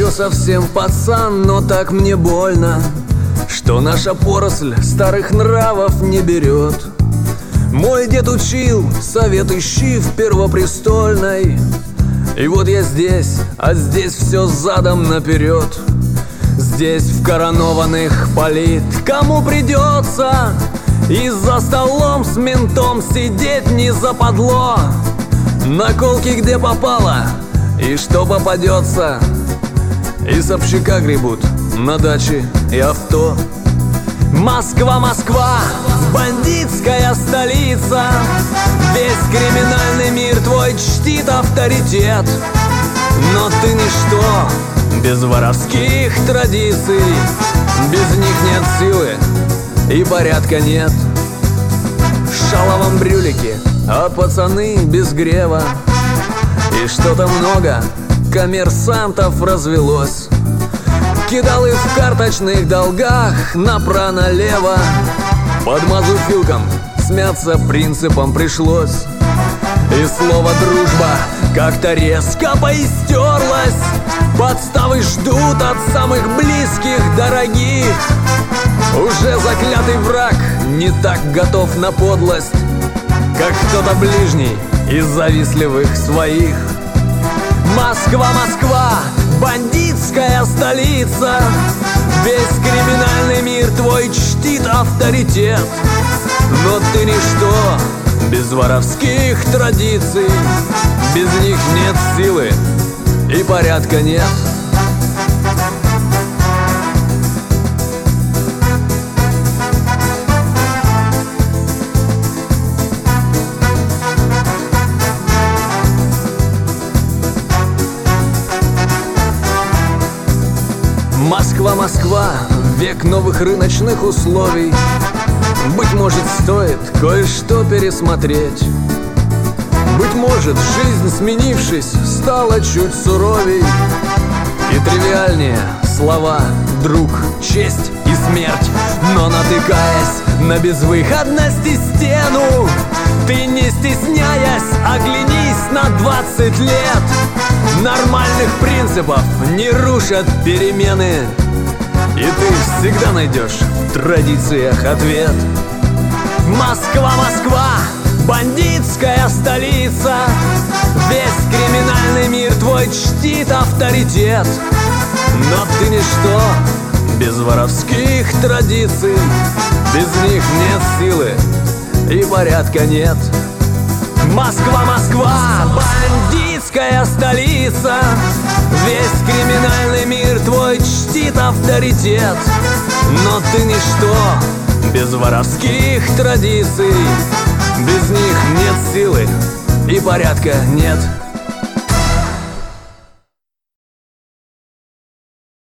еще совсем пацан, но так мне больно, что наша поросль старых нравов не берет. Мой дед учил, совет ищи в Первопрестольной. И вот я здесь, а здесь все задом наперед. Здесь в коронованных палит кому придется, и за столом с ментом сидеть не западло. Наколки где попало и что попадется, и с общака гребут на даче и авто. Москва, Москва, бандитская столица. Весь криминальный мир твой чтит авторитет. Но ты ничто без воровских традиций. Без них нет силы и порядка нет. Шаловом брюлики, а пацаны без грева. И что-то много коммерсантов развелось. Кидалы в карточных долгах направо-налево. Под мазуфилком смяться принципом пришлось. И слово «дружба» как-то резко поистерлось. Подставы ждут от самых близких, дорогих. Уже заклятый враг не так готов на подлость, как кто-то ближний из завистливых своих. Москва, Москва, бандитская столица. Весь криминальный мир твой чтит авторитет. Но ты ничто без воровских традиций. Без них нет силы и порядка нет. Москва, Москва, век новых рыночных условий. Быть может, стоит кое-что пересмотреть. Быть может, жизнь, сменившись, стала чуть суровей. И тривиальнее слова «друг», «честь» и «смерть». Но натыкаясь на безвыходность и стену, ты, не стесняясь, оглянись на 20 лет. Нормальных принципов не рушат перемены, и ты всегда найдешь в традициях ответ. Москва, Москва, бандитская столица. Весь криминальный мир твой чтит авторитет. Но ты ничто без воровских традиций. Без них нет силы и порядка нет. Москва, Москва, бандитская столица. Весь криминальный мир твой чтит авторитет. Но ты ничто без воровских традиций. Без них нет силы и порядка нет.